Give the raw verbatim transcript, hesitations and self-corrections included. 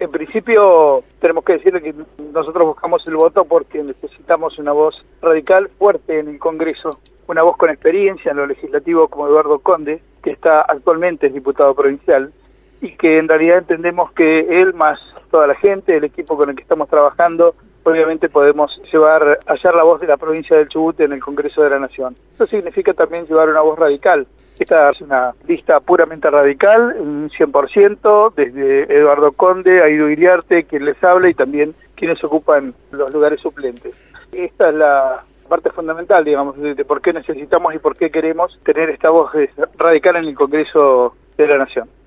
En principio, tenemos que decirle que nosotros buscamos el voto porque necesitamos una voz radical fuerte en el Congreso, una voz con experiencia en lo legislativo como Eduardo Conde, que está actualmente es diputado provincial, y que en realidad entendemos que él más toda la gente, el equipo con el que estamos trabajando, obviamente podemos llevar, hallar la voz de la provincia del Chubut en el Congreso de la Nación. Eso significa también llevar una voz radical. Esta es una lista puramente radical, un cien por ciento, desde Eduardo Conde, Aído Iriarte, quien les habla, y también quienes ocupan los lugares suplentes. Esta es la parte fundamental, digamos, de, de por qué necesitamos y por qué queremos tener esta voz radical en el Congreso de la Nación.